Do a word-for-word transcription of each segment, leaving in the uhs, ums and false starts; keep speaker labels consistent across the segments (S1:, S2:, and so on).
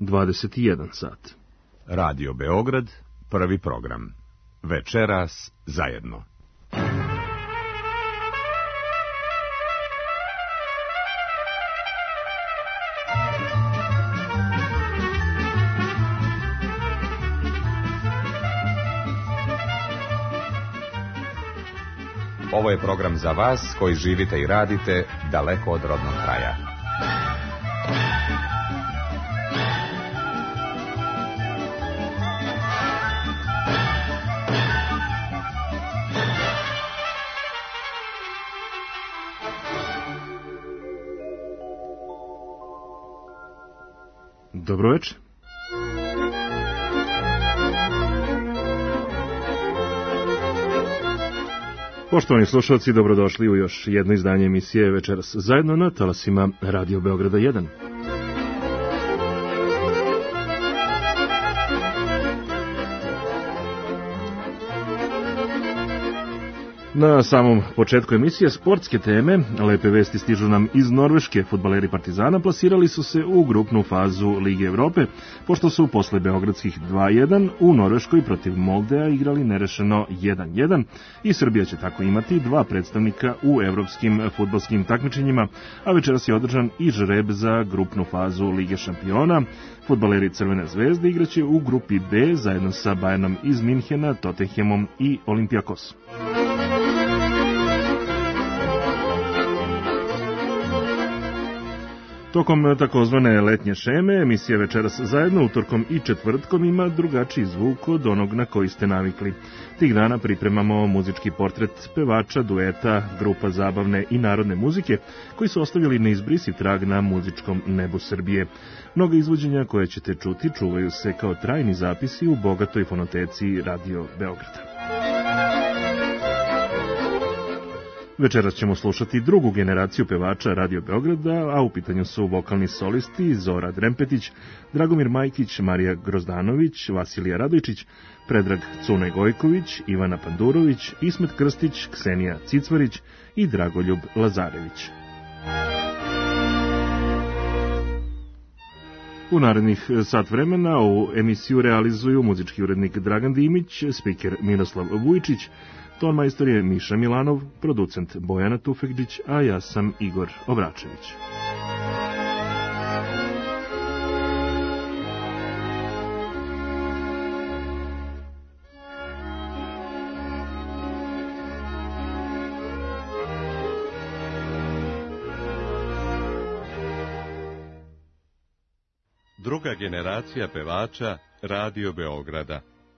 S1: dvadeset jedan sat.
S2: Radio Beograd, prvi program. Večeras zajedno. Ovo je program za vas koji živite i radite daleko od rodnog kraja.
S1: Dobro večer. Poštovani slušalci, dobrodošli u još jedno izdanje emisije Večeras zajedno na talasima Radio Beograda jedan. Na samom početku emisije sportske teme, lepe vesti stižu nam iz Norveške. Fudbaleri Partizana plasirali su se u grupnu fazu Lige Evrope, pošto su posle beogradskih dva jedan u Norveškoj protiv Moldea igrali nerešeno jedan jedan i Srbija će tako imati dva predstavnika u evropskim fudbalskim takmičenjima, a večeras je održan i žreb za grupnu fazu Lige šampiona. Fudbaleri Crvene zvezde igraće u grupi B zajedno sa Bayernom iz Minhena, Tottenhamom i Olympiakosom. Tokom takozvane letnje šeme, emisija Večeras zajedno utorkom i četvrtkom ima drugačiji zvuk od onog na koji ste navikli. Tih dana pripremamo muzički portret pevača, dueta, grupa zabavne i narodne muzike koji su ostavili neizbrisiv trag na muzičkom nebu Srbije. Mnoga izvođenja koje ćete čuti čuvaju se kao trajni zapisi u bogatoj fonoteci Radio Beograda. Večeras ćemo slušati drugu generaciju pevača Radio Beograda, a u pitanju su vokalni solisti Zora Drempetić, Dragomir Majkić, Marija Grozdanović, Vasilija Radojčić, Predrag Cunaj Gojković, Ivana Pandurović, Ismet Krstić, Ksenija Cicvarić i Dragoljub Lazarević. U narednih sat vremena ovu emisiju realizuju muzički urednik Dragan Dimić, spiker Miroslav Vujčić, ton majstor je Miša Milanov, producent Bojana Tufekđić, a ja sam Igor Obračević.
S3: Druga generacija pevača Radio Beograda.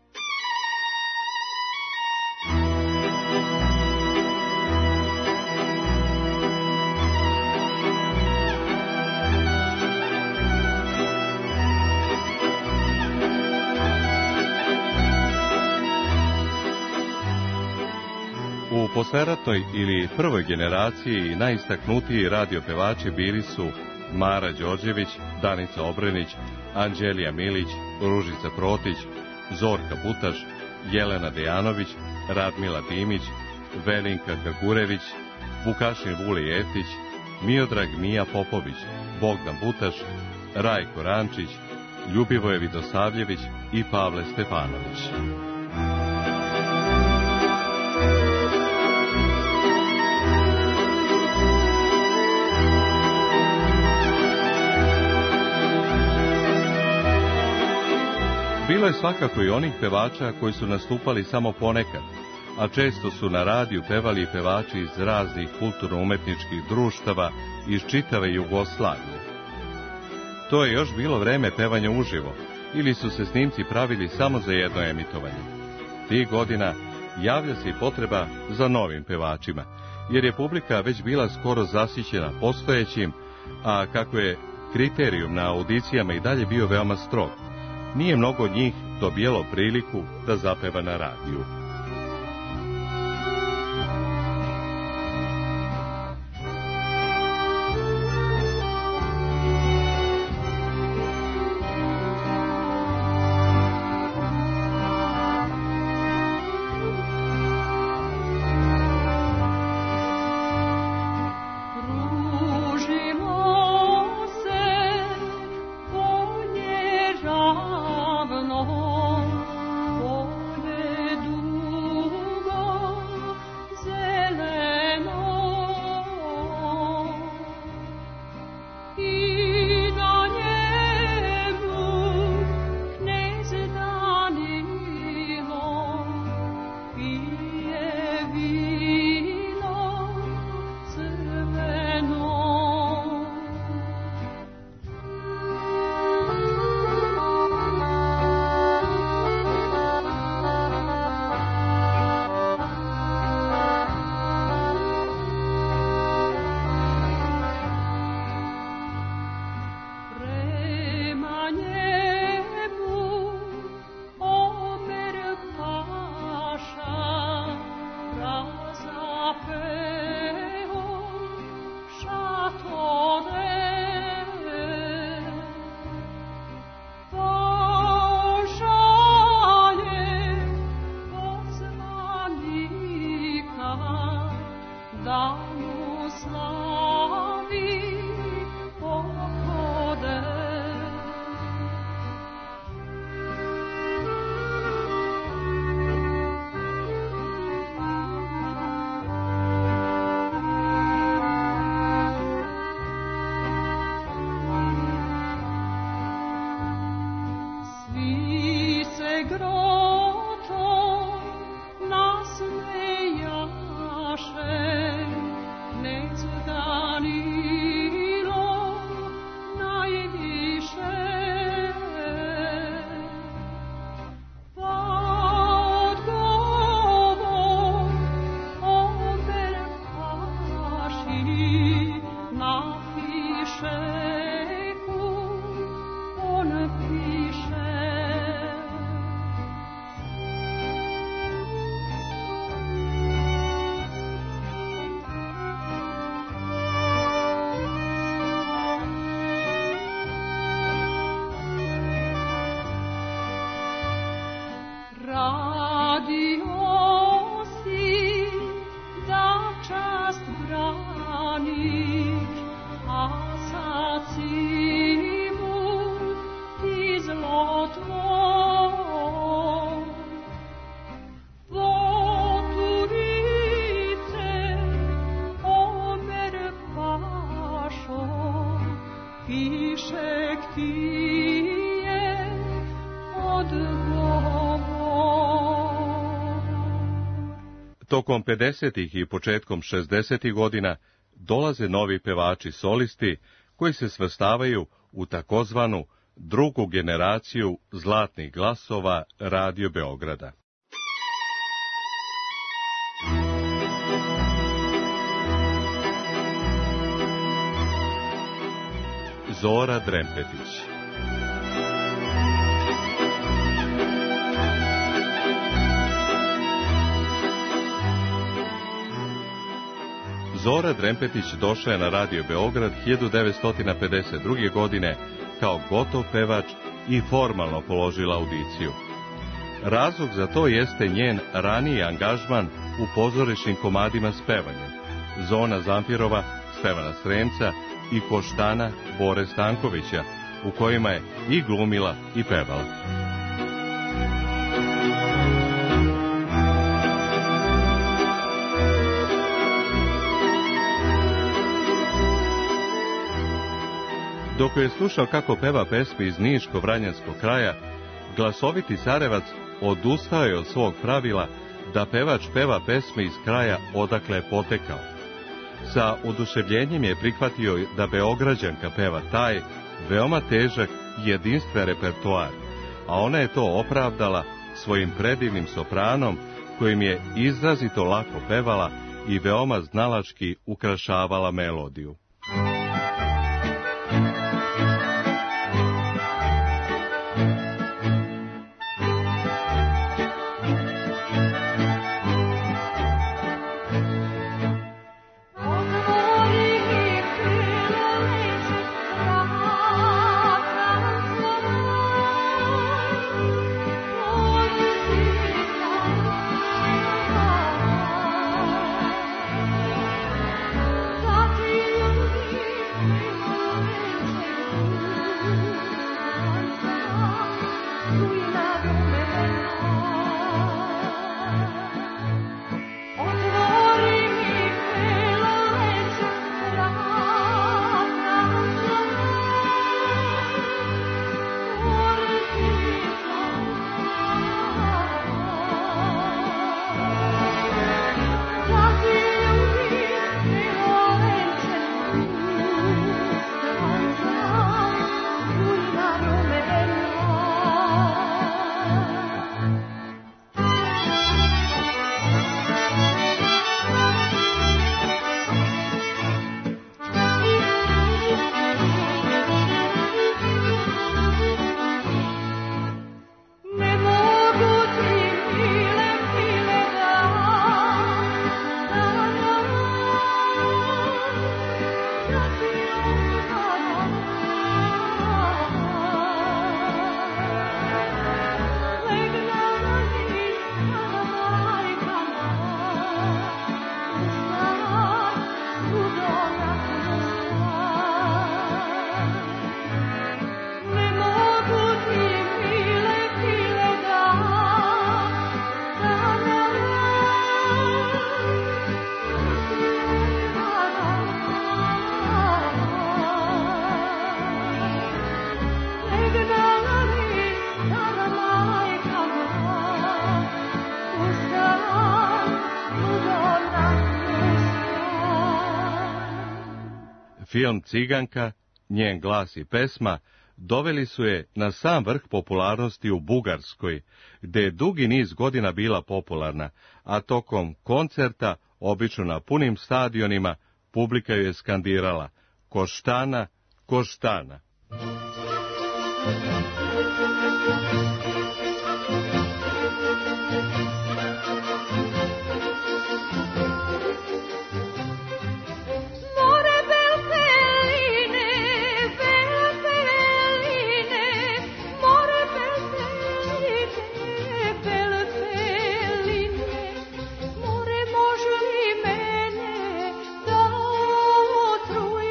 S3: U posleratnoj ili prvoj generaciji najistaknutiji radio pevači bili su Mara Đorđević, Danica Obrenić, Anđelija Milić, Ružica Protić, Zorka Butaš, Jelena Dejanović, Radmila Dimić, Velinka Grgurević, Vukašin Vule Jeftić, Miodrag Mija Popović, Bogdan Butaš, Rajko Rančić, Ljubivoje Vidosavljević i Pavle Stefanović. Bilo je svakako i onih pevača koji su nastupali samo ponekad, a često su na radiju pevali i pevači iz raznih kulturno-umetničkih društava iz čitave Jugoslavije. To je još bilo vreme pevanja uživo, ili su se snimci pravili samo za jedno emitovanje. Tih godina javlja se i potreba za novim pevačima, jer je publika već bila skoro zasićena postojećim, a kako je kriterijum na audicijama i dalje bio veoma strog, nije mnogo njih dobijelo priliku da zapeva na radiju.
S4: Ružilo se polje višeg ti je odgovor.
S3: Tokom pedesetih i početkom šezdesetih godina dolaze novi pevači solisti koji se svrstavaju u takozvanu drugu generaciju zlatnih glasova Radio Beograda. Zora Drempetić. Zora Drempetić došla je na Radio Beograd hiljadu devetsto pedeset druge. godine kao gotov pevač i formalno položila audiciju. Razlog za to jeste njen raniji angažman u pozorišnim komadima s pevanjem Zona Zamfirova, Stevana Sremca i Koštana Bore Stankovića, u kojima je i glumila i pevala. Dok je slušao kako peva pesmi iz Niško-Vranjanskog kraja, glasoviti Sarajevac odustao je od svog pravila da pevač peva pesme iz kraja odakle je potekao. Sa oduševljenjem je prihvatio da Beograđanka peva taj veoma težak i jedinstven repertoar, a ona je to opravdala svojim predivnim sopranom, kojim je izrazito lako pevala i veoma znalački ukrašavala melodiju. Film Ciganka, njen glas i pesma doveli su je na sam vrh popularnosti u Bugarskoj, gde je dugi niz godina bila popularna, a tokom koncerta, obično na punim stadionima, publika ju je skandirala Koštana, Koštana.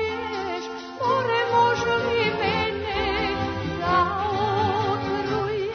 S4: More može li mene da otruješ?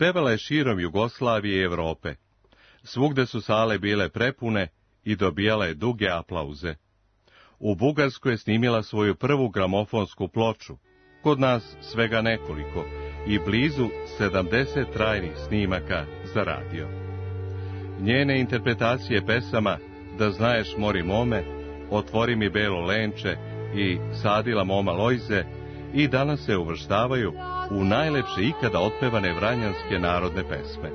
S3: Pevala je širom Jugoslavije i Evrope. Svugde su sale bile prepune i dobijala je duge aplauze. U Bugarskoj je snimila svoju prvu gramofonsku ploču, kod nas svega nekoliko, i blizu sedamdeset trajnih snimaka za radio. Njene interpretacije pesama Da znaješ mori mome, Otvori mi belo lenče i Sadila moma Lojze i danas se uvrštavaju u najlepše ikada otpevane vranjanske narodne pesme.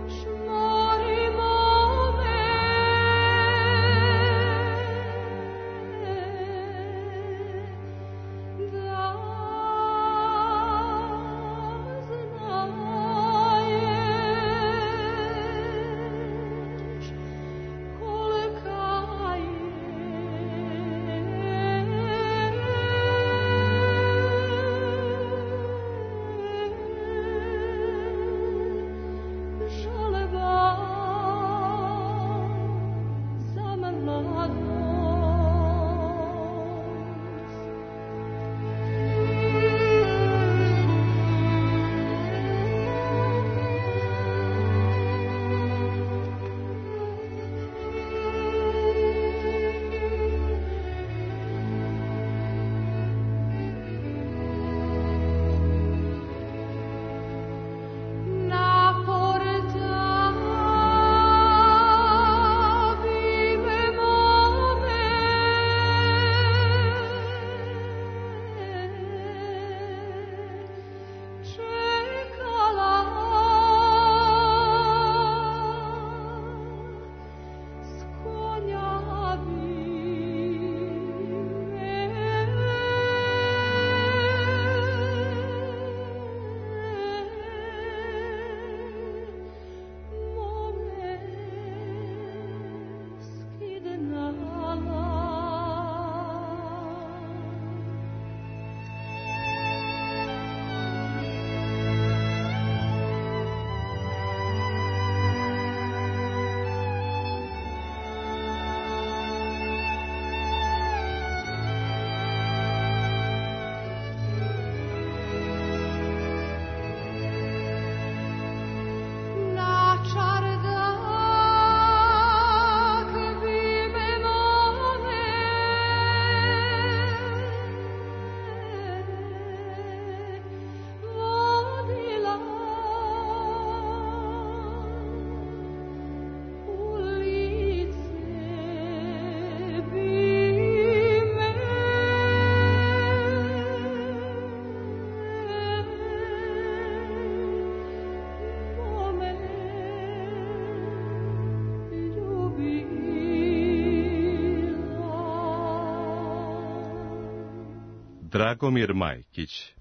S3: Dragomir Majkić.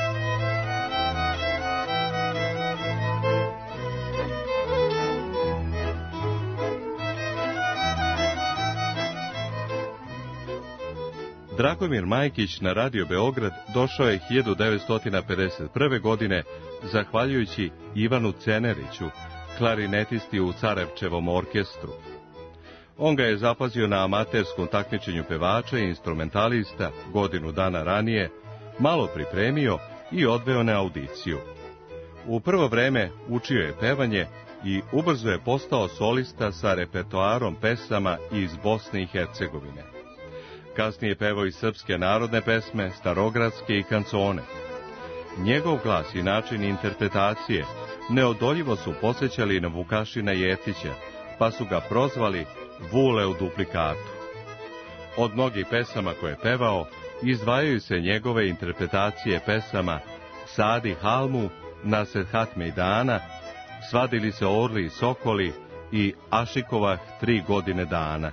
S3: Dragomir Majkić na Radio Beograd došao je hiljadu devetsto pedeset prve. godine zahvaljujući Ivanu Ceneriću, klarinetisti u Carevčevom orkestru. On ga je zapazio na amaterskom takmičenju pevača i instrumentalista godinu dana ranije, malo pripremio i odveo na audiciju. U prvo vreme učio je pevanje i ubrzo je postao solista sa repertoarom pesama iz Bosne i Hercegovine. Kasnije pevao i srpske narodne pesme, starogradske i kancone. Njegov glas i način interpretacije neodoljivo su podsjećali na Vukašina Jeftića, pa su ga prozvali Vule u duplikatu. Od mnogih pesama koje je pevao, izdvajaju se njegove interpretacije pesama Sadi Halmu, Nasedhat Mejdana, Svadili se orli i sokoli i Ašikovah tri godine dana.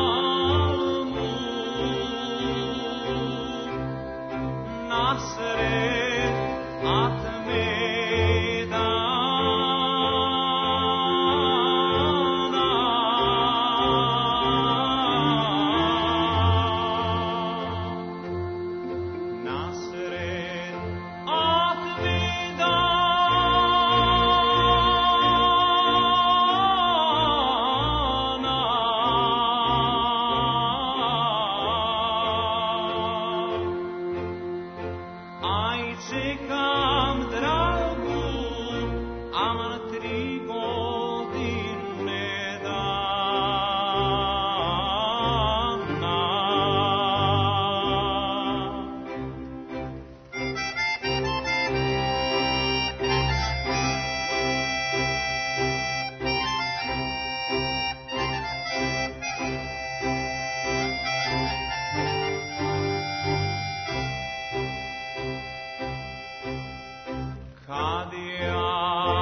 S5: Nasre aman tri godine dana. Kad ja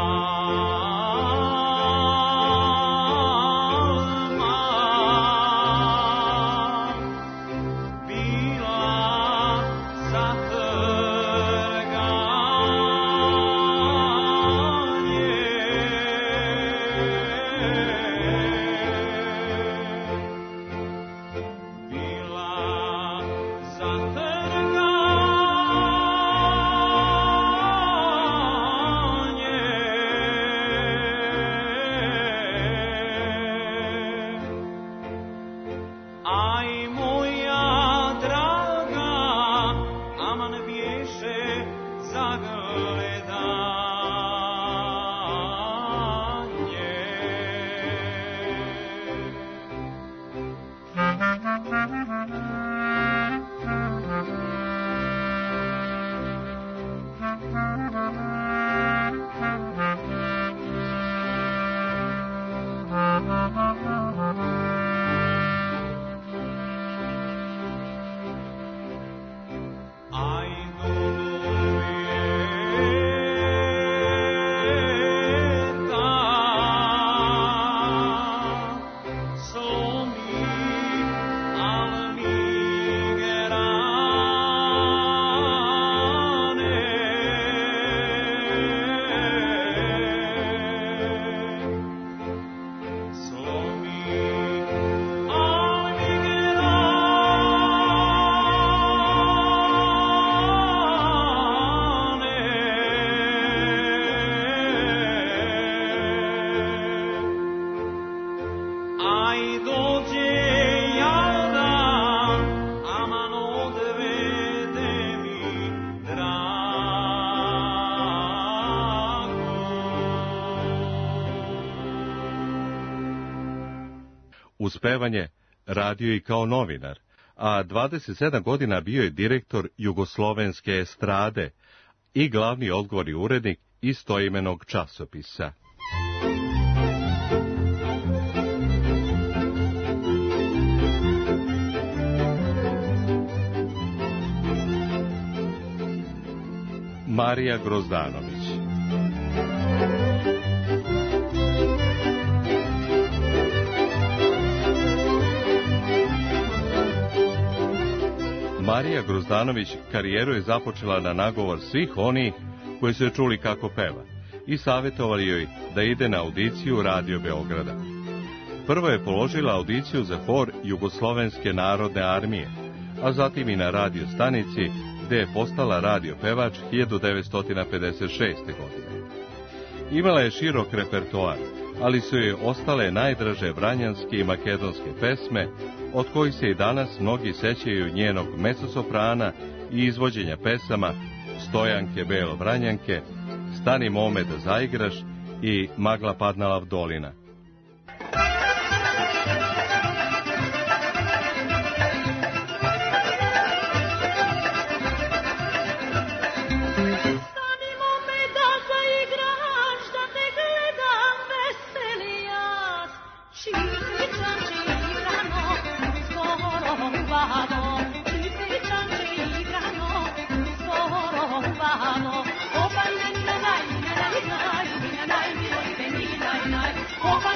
S3: Uz pevanje radio i kao novinar, a dvadeset sedam godina bio je direktor Jugoslovenske estrade i glavni odgovorni urednik istoimenog časopisa. Marija Grozdanović. Marija Grozdanović karijeru je započela na nagovor svih onih koji su je čuli kako peva i savjetovali joj da ide na audiciju Radio Beograda. Prvo je položila audiciju za hor Jugoslovenske narodne armije, a zatim i na radio stanici, gde je postala radio pevač hiljadu devetsto pedeset šeste. godine. Imala je širok repertoar, ali su joj ostale najdraže vranjanske i makedonske pesme, od kojih se i danas mnogi sećaju njenog mezzosoprana i izvođenja pesama Stojanke Belo Vranjanke, Stani mome da zaigraš i Magla padnala vdolina.
S6: Oh,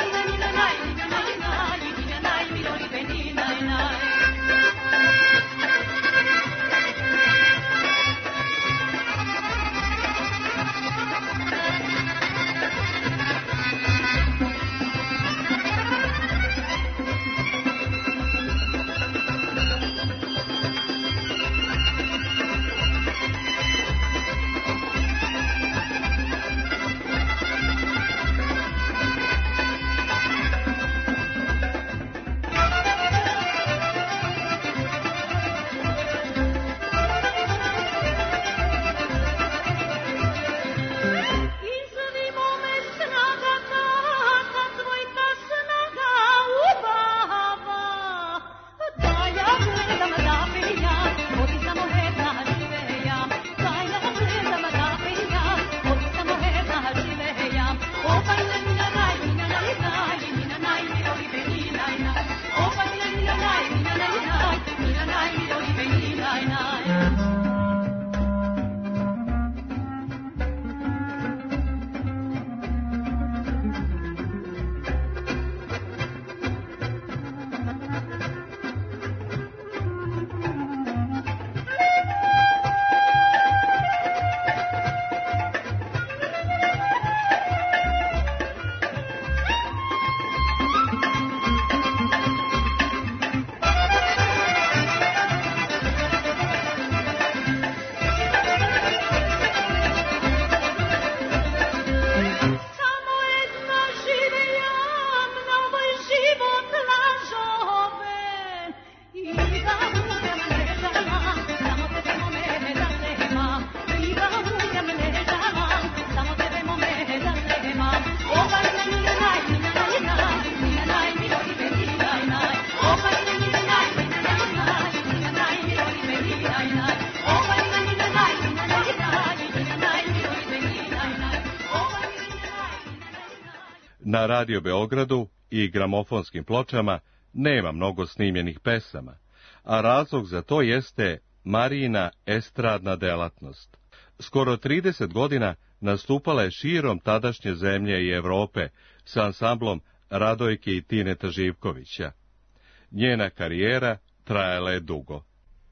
S3: Na Radio Beogradu i gramofonskim pločama nema mnogo snimljenih pesama, a razlog za to jeste Marijina estradna delatnost. Skoro trideset godina nastupala je širom tadašnje zemlje i Evrope sa ansamblom Radojke i Tineta Živkovića. Njena karijera trajala je dugo.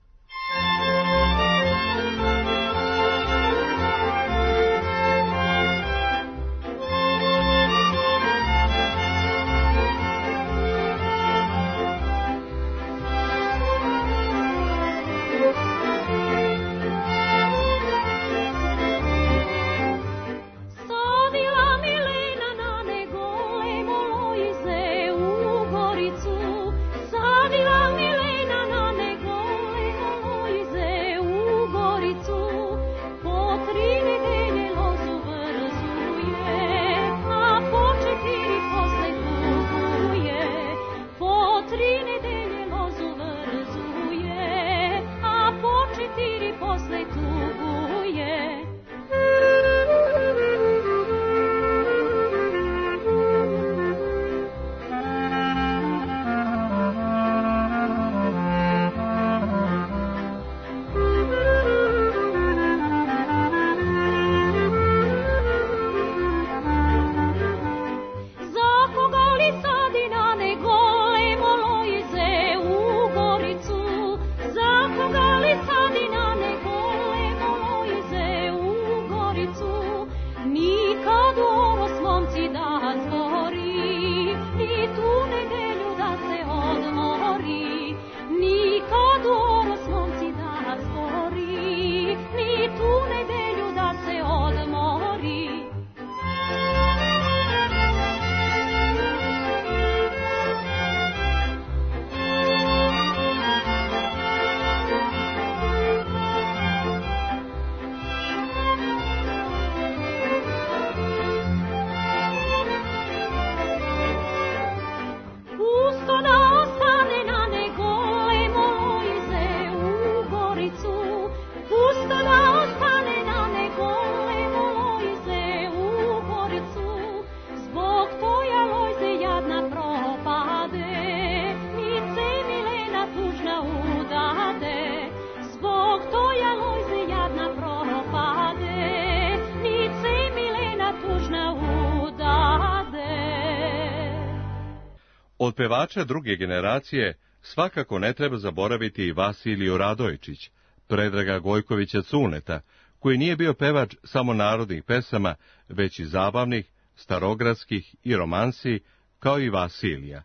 S3: Od pevača druge generacije svakako ne treba zaboraviti i Vasiliju Radojčić, Predraga Gojkovića Cuneta, koji nije bio pevač samo narodnih pesama, već i zabavnih, starogradskih i romansi, kao i Vasilija.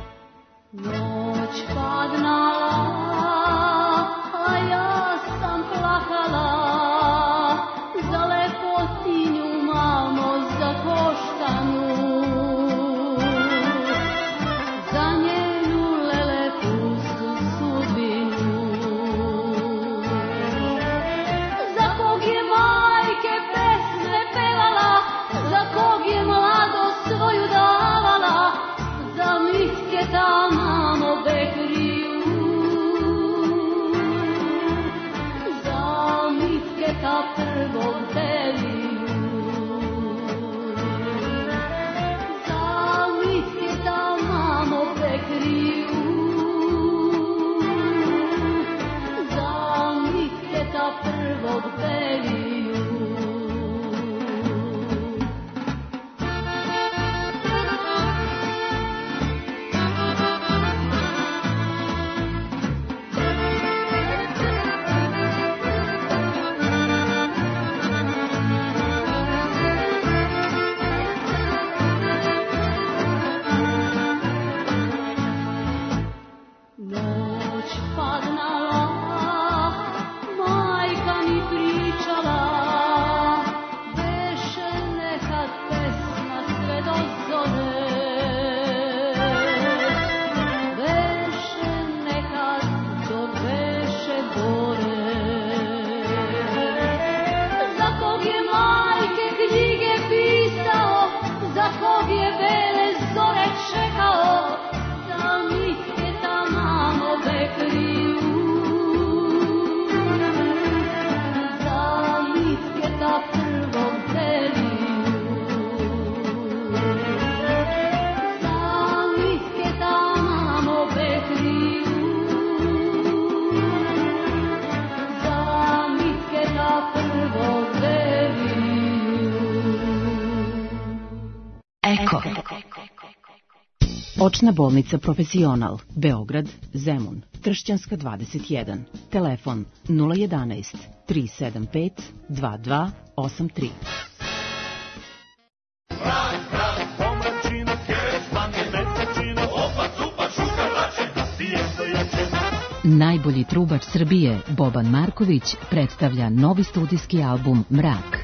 S6: Noć padnala, a ja sam prvog deliju. Zalitke da mamo pekriju, zalitke da prvog deliju.
S7: Očna bolnica Profesional, Beograd, Zemun, Tršćanska dvadeset jedan, telefon nula jedanaest tri sedam pet dva dva osam tri. Najbolji trubač Srbije, Boban Marković, predstavlja novi studijski album Mrak.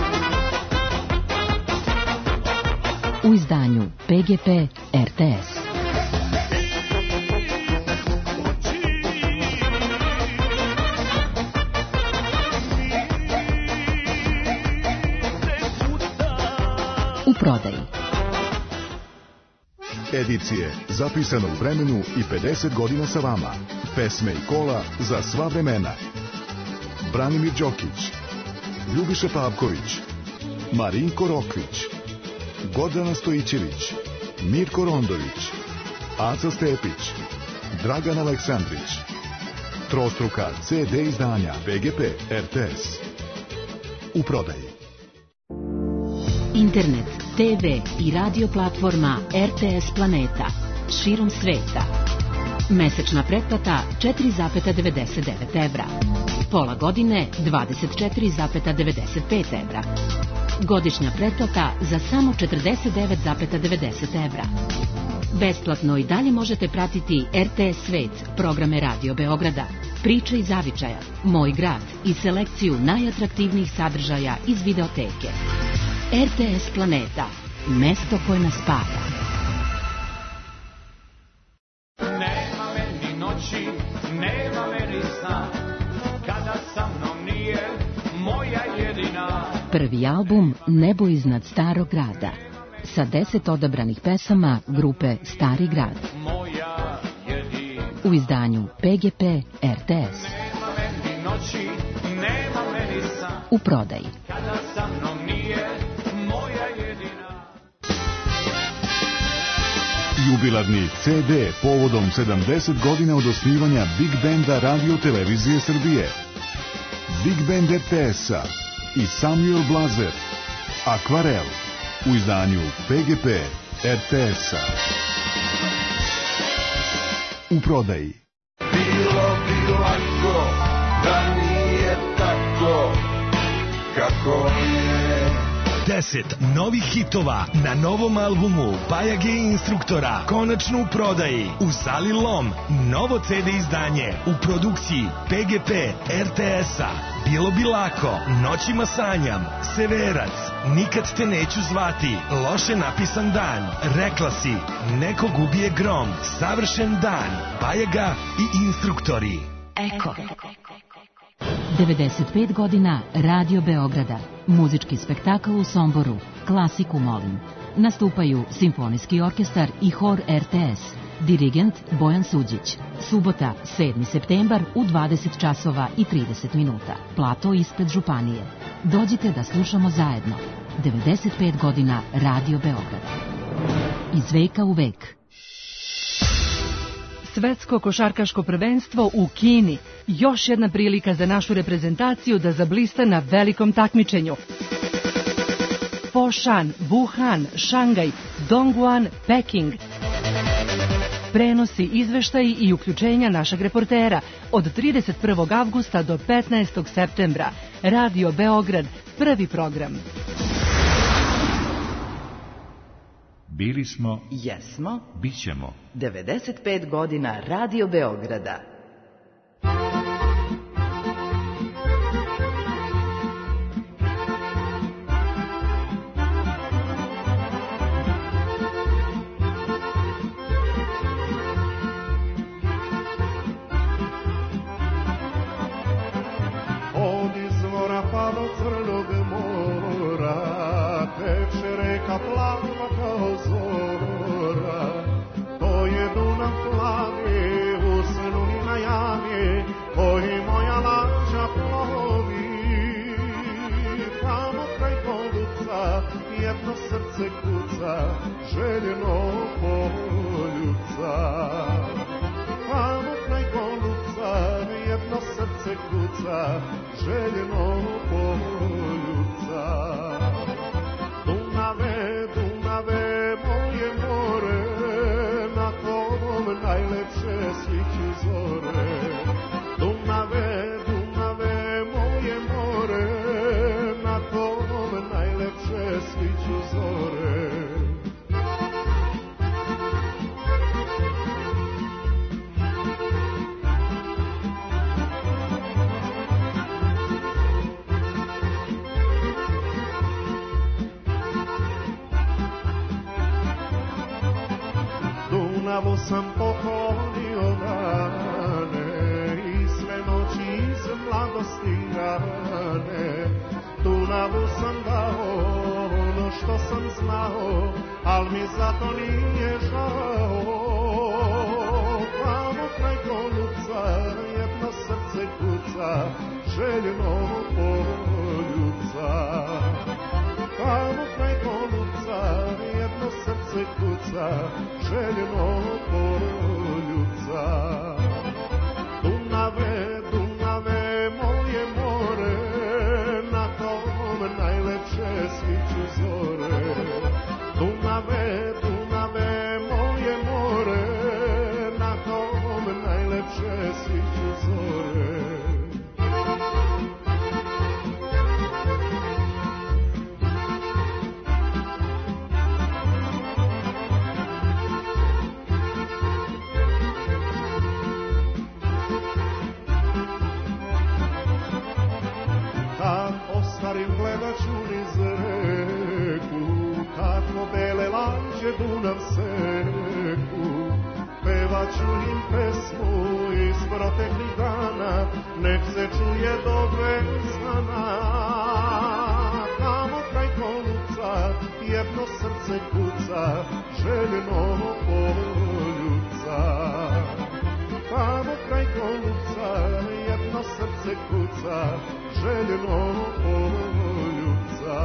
S7: U izdanju P G P R T S. U prodaji.
S8: Edicije zapisane u vremenu i pedeset godina sa vama. Pesme i kola za sva vremena. Branimir Đokić, Ljubiša Pavković, Marinko Rokvić, Gordana Stojićević, Mirko Rondović, Aca Stepić, Dragan Aleksandrić. Trostruka C D izdanja P G P R T S. U prodaji.
S7: Internet, T V i radio platforma R T S Planeta širom sveta. Mesečna pretplata četiri zarez devedeset devet evra. Pola godine dvadeset četiri zarez devedeset pet evra. Godišnja pretplata za samo četrdeset devet zarez devedeset evra. Besplatno i dalje možete pratiti R T S Svet, programe Radio Beograda, Priče iz Zavičaja, Moj grad i selekciju najatraktivnijih sadržaja iz videoteke. R T S Planeta, mesto koje nas spaja.
S5: Nema meni noći, nema meni sna, kada sa mnom nije moja jedina.
S7: Prvi album Nebo iznad starog grada, sa deset odabranih pesama grupe Stari grad.
S5: Moja jedina.
S7: U izdanju P G P R T S.
S5: Nema meni noći, nema meni sna,
S7: u prodaji.
S5: kada sa mnom nije moja jedina.
S8: Jubilarni C D povodom sedamdeset godina od osnivanja Big Benda Radio Televizije Srbije. Big Band R T S-a i Samuel Blazer, Akvarel, u izdanju P G P R T S-a. U prodaji.
S9: Bilo bi lako da nije tako kako je.
S10: Deset novih hitova na novom albumu Pajage instruktora, konačno u prodaji. U sali Lom, novo C D izdanje u produkciji P G P R T S-a. Bilo bi lako, Noćima sanjam, Severac, Nikad te neću zvati, Loše napisan dan, Rekla si, Nekog ubije grom, Savršen dan, Pajaga i instruktori.
S7: Eko. devedeset pet godina Radio Beograda. Muzički spektakl u Somboru. Klasiku molim. Nastupaju Simfonijski orkestar i hor R T S. Dirigent Bojan Suđić. Subota, sedmi septembar u dvadeset časova i trideset minuta. Plato ispred Županije. Dođite da slušamo zajedno. devedeset pet godina Radio Beograd. Iz veka u vek.
S11: Svetsko košarkaško prvenstvo u Kini. Još jedna prilika za našu reprezentaciju da zablista na velikom takmičenju. Foshan, Wuhan, Šangaj, Dongguan, Peking. Prenosi, izveštaji i uključenja našeg reportera od trideset prvog avgusta do petnaestog septembra. Radio Beograd, prvi program.
S12: Bili smo,
S13: jesmo,
S12: bićemo.
S13: devedeset pet godina Radio Beograda.
S9: Od izvora pa do Crnog mora teče reka plava kao zora. To je Dunav plavi u snu i na javi koji moja lađa plovi. Tamo kraj Golubca jedno srce kuca, željeno poljuca. Tamo kraj Golubca jedno srce kuca, željeno poljuca. Dunave, Dunave, moje more, na tobom najlepše sviću zore. Dunave, Dunave, moje more, na tobom najlepše sviću zore. Dunavu sam poklonio dane i sve noći iz mladosti rane. Dunavu sam dao ono što sam znao, al mi zato nije žao. Tamo kraj Golubca jedno srce kuca, željeno poljuca. Tamo kraj Golubca jedno srce kuca, željeno poljuca. Dunave, Dunave, moje more, na tom najlepše sviću zore. Dunave, Dunave, moje more, na tom najlepše sviću zore. Ostarim gledat ću niz reku, kako bele lađe Dunav seku. Pevat ću im pesmu iz proteklih dana, nek se čuje do Vezana. Tamo kraj Golubca jedno srce kuca, željeno poljuca. Tamo kraj Golubca jedno srce kuca, željeno poljuca.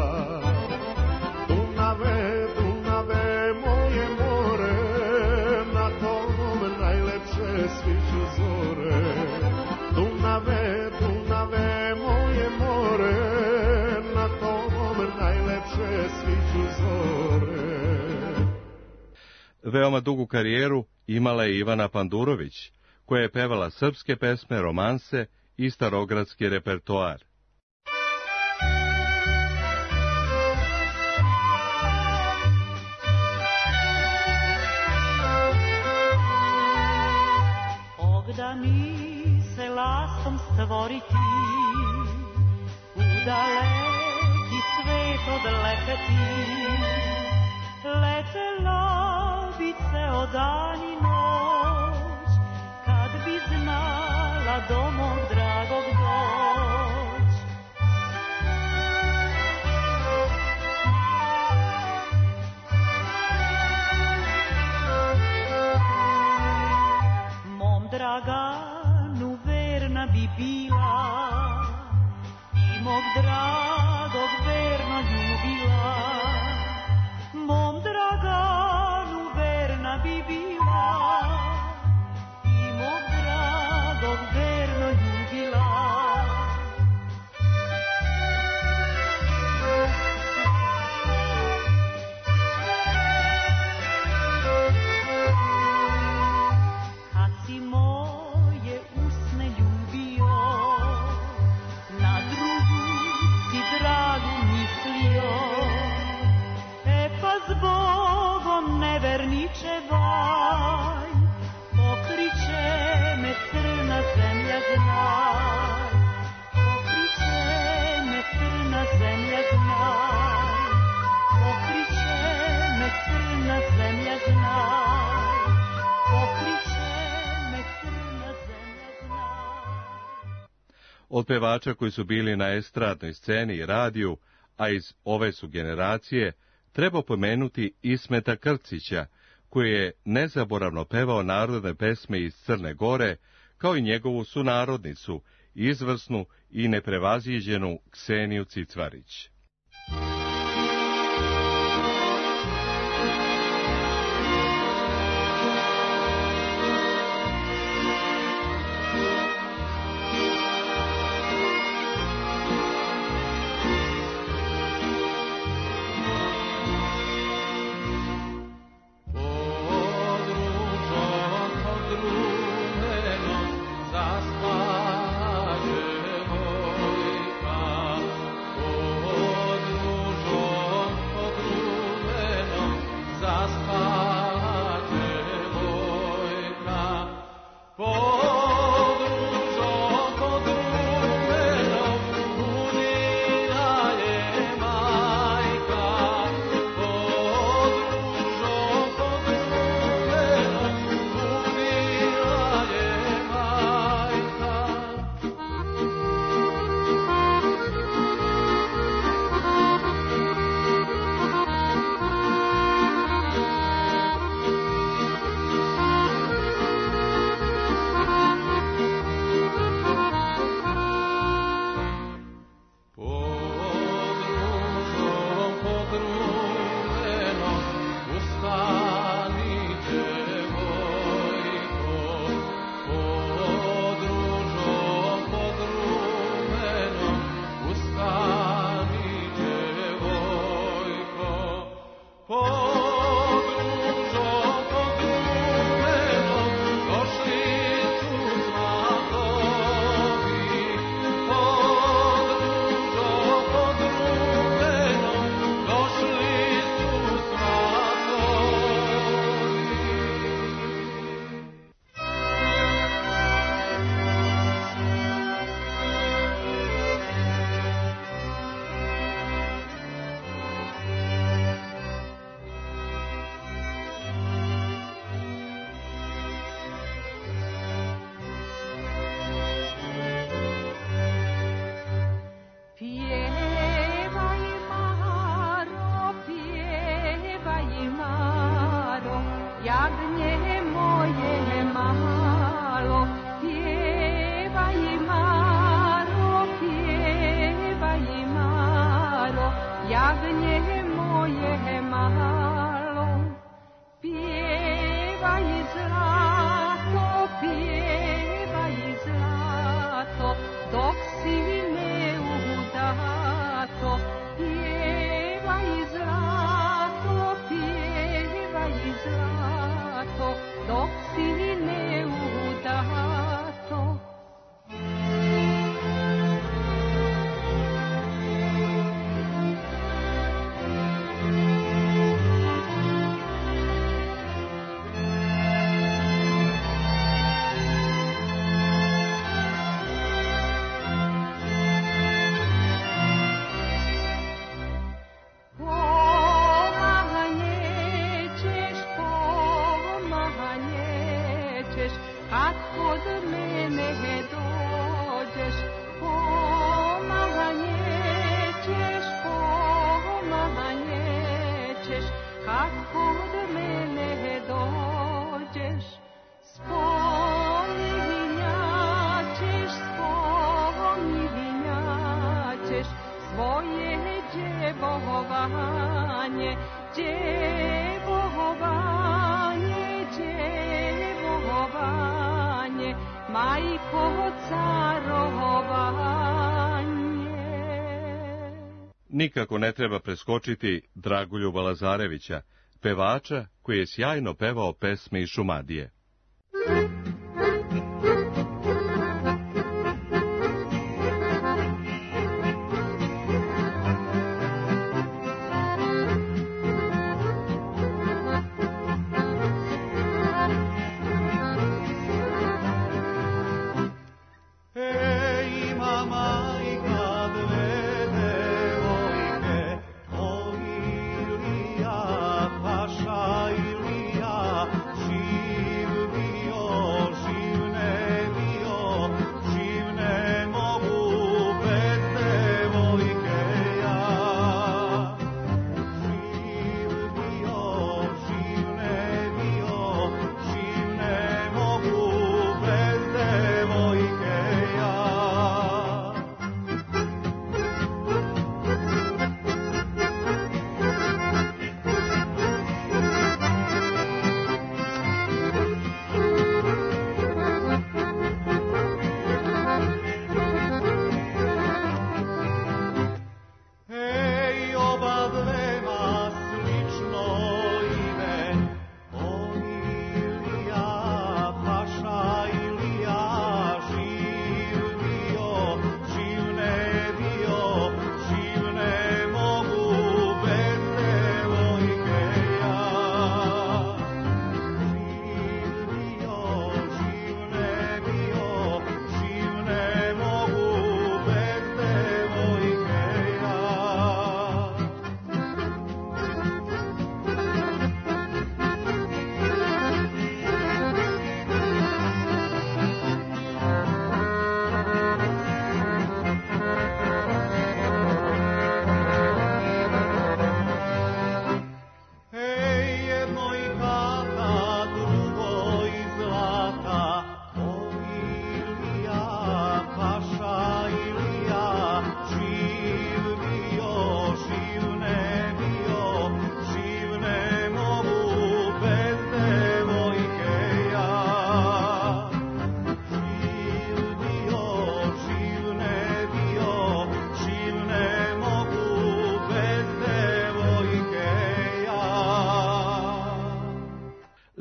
S9: Dunave, Dunave, moje more, na tom najlepše sviću zore. Dunave, Dunave, moje more, na tom najlepše sviću zore.
S3: Veoma dugu karijeru imala je Ivana Pandurović, koja je pevala srpske pesme, romanse i starogradski repertoar.
S14: Ogda mi se lastom stvoriti, u daleki svet odleteti, letela bi ceo dan i noć, kad bi znala do mog dragog doć.
S3: Od pevača koji su bili na estradnoj sceni i radiju, a iz ove su generacije, treba pomenuti Ismeta Krcića, koji je nezaboravno pevao narodne pesme iz Crne Gore, kao i njegovu sunarodnicu, izvrsnu i neprevaziđenu Kseniju Cicvarić. Nikako ne treba preskočiti Dragoljuba Lazarevića, pevača koji je sjajno pevao pesme iz Šumadije.
S9: Paša Ilija živ bio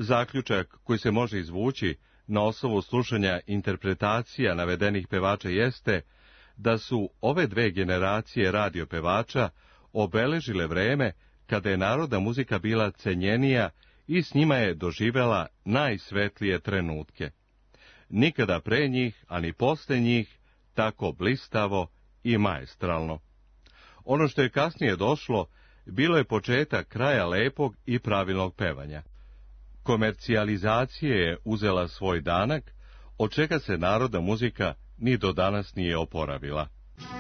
S3: Zaključak koji se može izvući na osnovu slušanja interpretacija navedenih pevača jeste da su ove dve generacije radio pevača obeležile vreme kada je narodna muzika bila cenjenija i s njima je doživela najsvetlije trenutke. Nikada pre njih, a ni posle njih, tako blistavo i maestralno. Ono što je kasnije došlo, bilo je početak kraja lepog i pravilnog pevanja. Komercijalizacija je uzela svoj danak, od čega se narodna muzika ni do danas nije oporavila.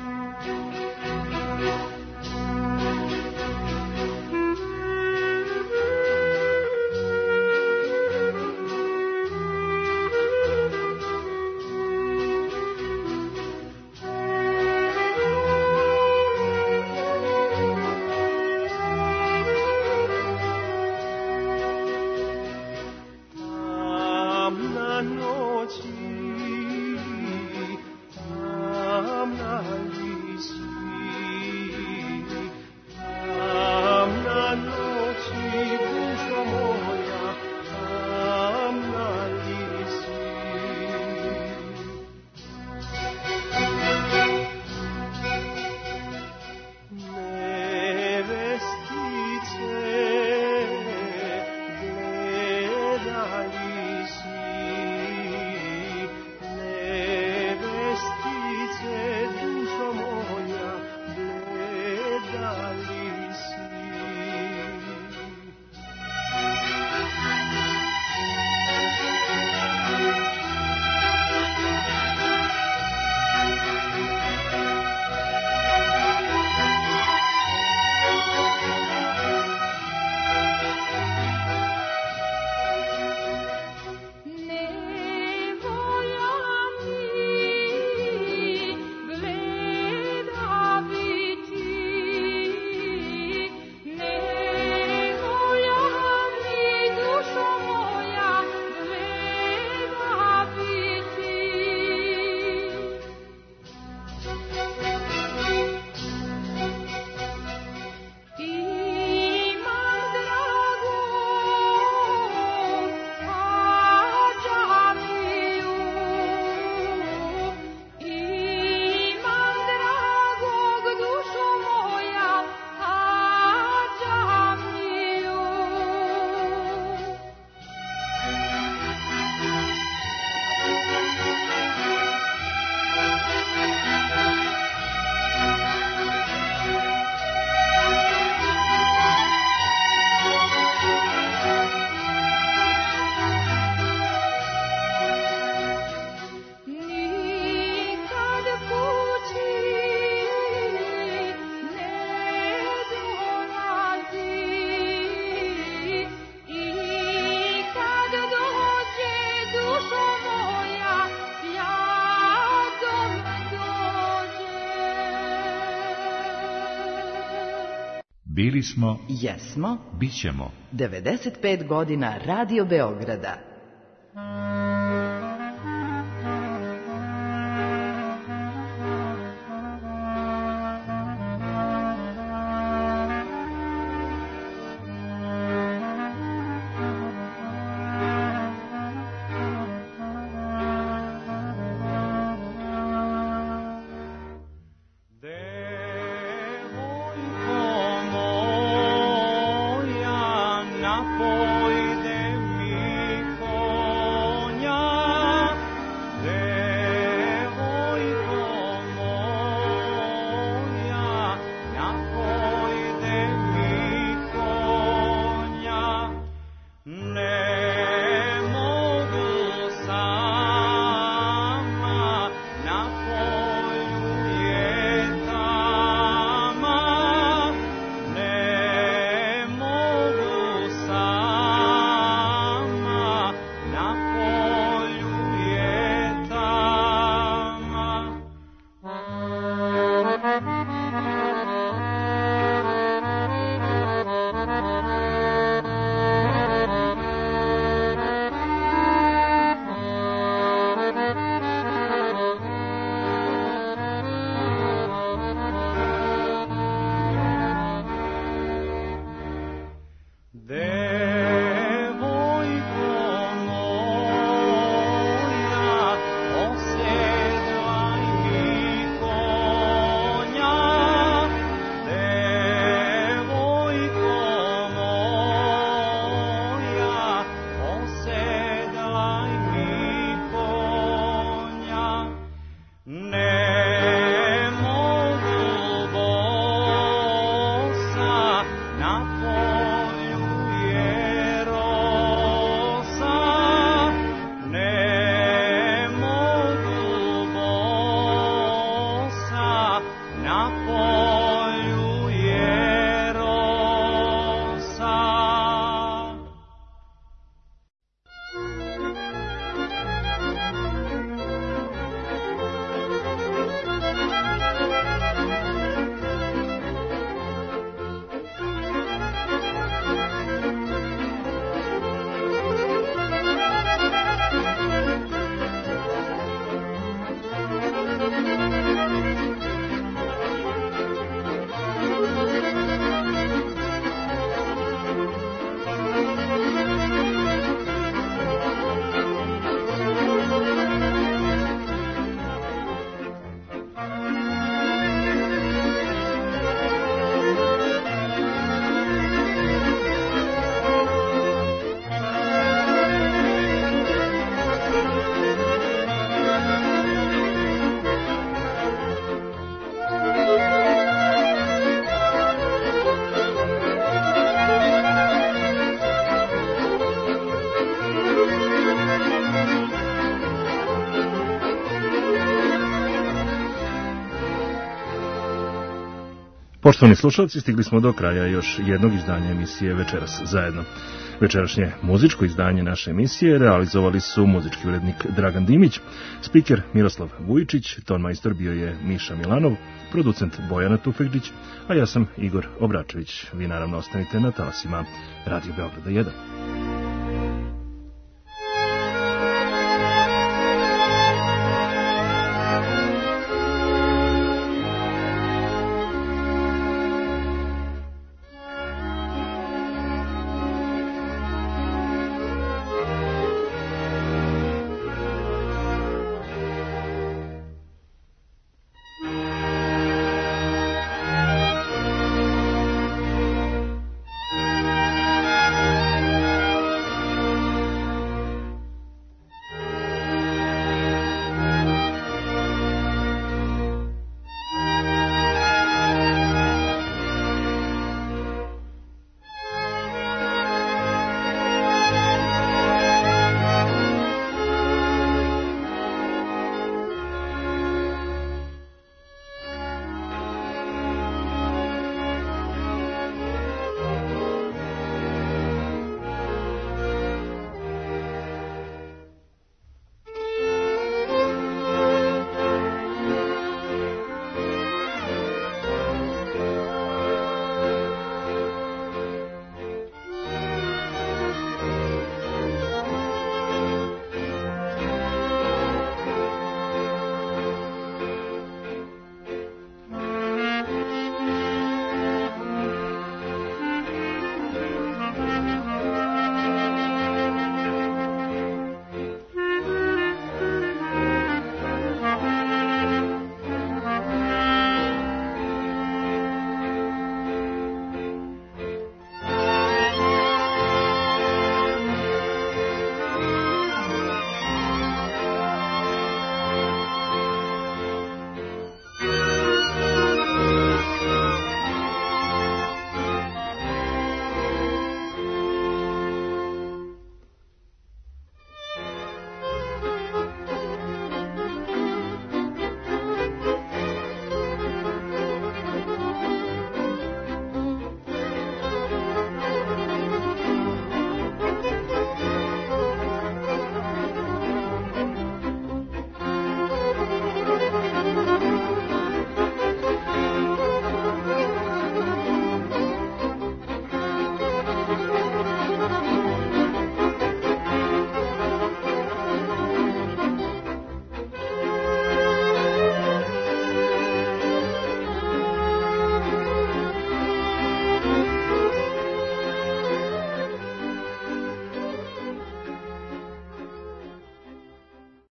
S12: Bili smo,
S13: jesmo,
S12: bit ćemo.
S13: devedeset pet godina Radio Beograda.
S14: Napojde mi
S1: Poštovani slušalci, stigli smo do kraja još jednog izdanja emisije Večeras zajedno. Večerašnje muzičko izdanje naše emisije realizovali su muzički urednik Dragan Dimić, spiker Miroslav Vujičić, tonmajstor bio je Miša Milanov, producent Bojana Tufekđić, a ja sam Igor Obračević. Vi naravno ostanite na talasima Radio Beograda jedan.